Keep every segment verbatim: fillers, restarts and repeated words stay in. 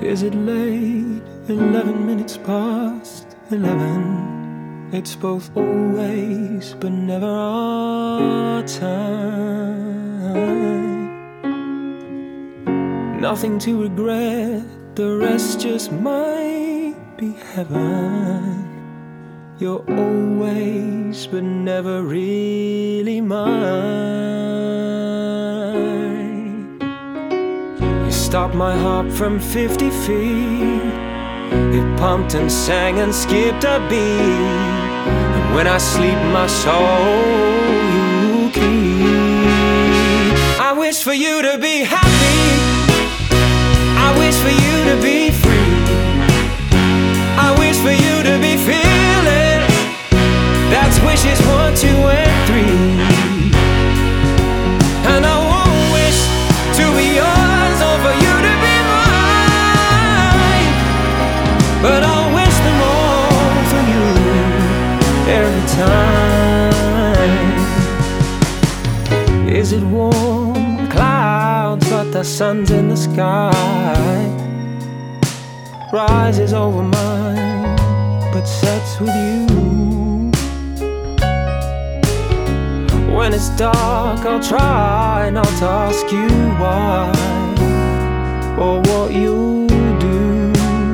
Is it late? Eleven minutes past eleven. It's both always but never our time. Nothing to regret, the rest just might be heaven. You're always but never really mine. You stopped my heart from fifty feet. It pumped and sang and skipped a beat. And when I sleep my soul you keep. I wish for you to be happy. I wish for you to be free. I wish for you to be feeling. That's wishes one, two, and three. And I won't wish to be yours or for you to be mine, but I'll wish them all for you every time. Is it warm clouds but the sun's in the sky? Rises over mine but sets with you. When it's dark I'll try not to ask you why or what you do.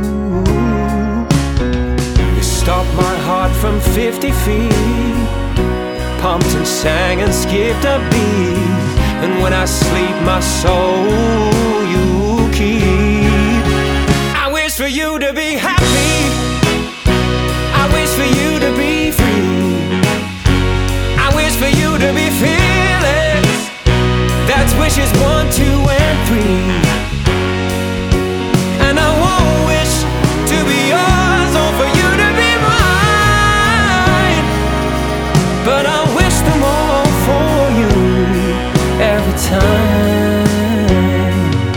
You stopped my heart from fifty feet, pumped and sang and skipped a beat. And when I sleep my soul you keep. I wish for you to be happy. I wish for you to be free. I wish for you to be feelings. That's wishes one, two, and three. And I won't wish to be yours or for you to be mine, but I'll wish them all for you every time.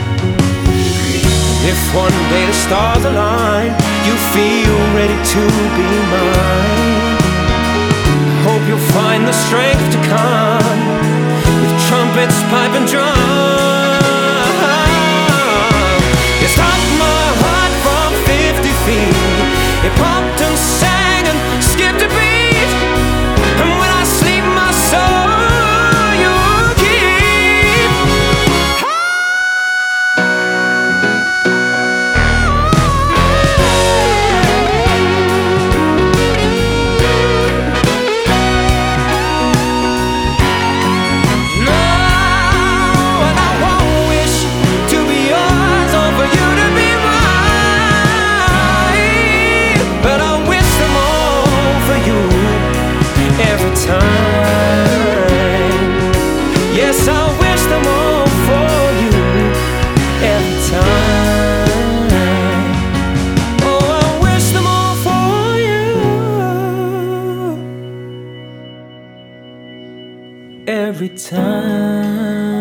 If one day the stars align, you feel ready to be mine, hope you'll find the strength to come with trumpets, pipe, and drum. You stopped my heart from fifty feet. It pumped and sang and skipped a beat. And when I sleep my soul you keep. Yes, I wish them all for you every time. Oh, I wish them all for you every time.